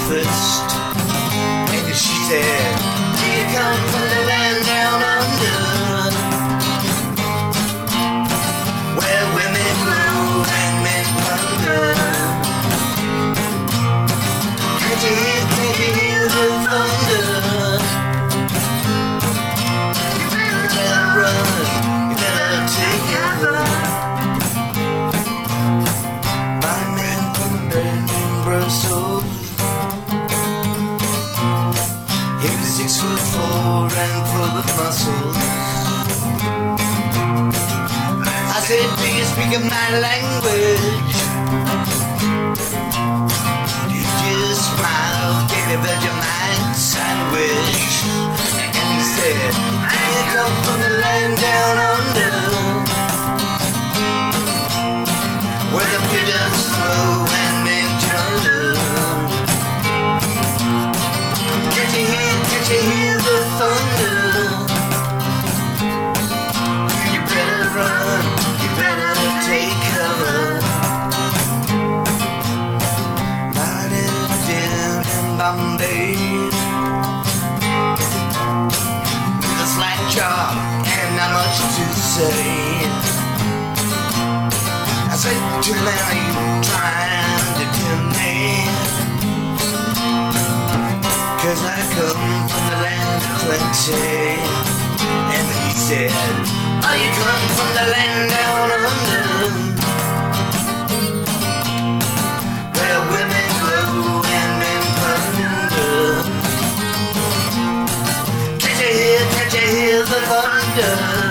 breakfast. And she said, do you come from the land down under, where women grow and men plunder? Can't you hear the thunder? You better run, you better take cover. My man from the burning Brussels, he was 6'4" and full of muscles. I said, do you speak of my language? You just smile, gave me Vegemite sandwich. And he said, I come from the land down under, where the pigeons flow and men chunder. Can't you hear the thunder? You better run, you better take cover. Lighted down in Bombay, with a slack job and not much to say. I said, too many trying to tell me, 'cause I come from the land of plenty. And he said, oh, you come from the land down under, where women glow and men plunder. Can't you hear the thunder?